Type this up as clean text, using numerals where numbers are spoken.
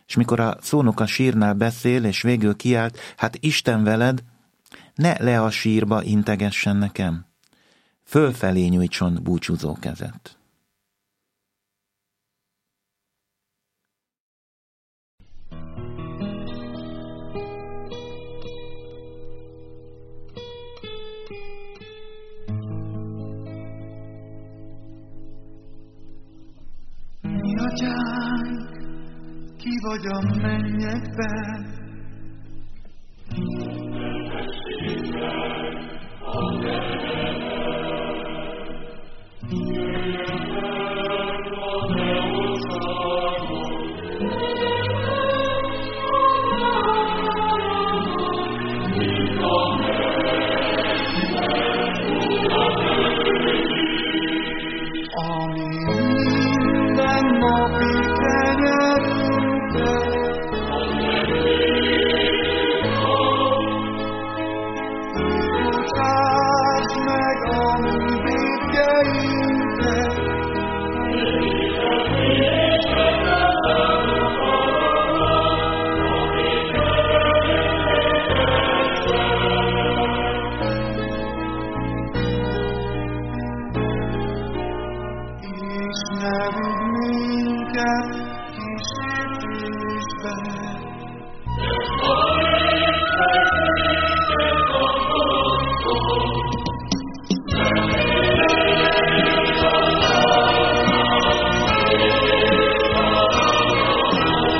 és mikor a szónok a sírnál beszél, és végül kiált, hát Isten veled, ne le a sírba integessen nekem, fölfelé nyújtson búcsúzó kezet. Mi atyánk, ki vagy a mennyekben, Jöjjön el a te országod,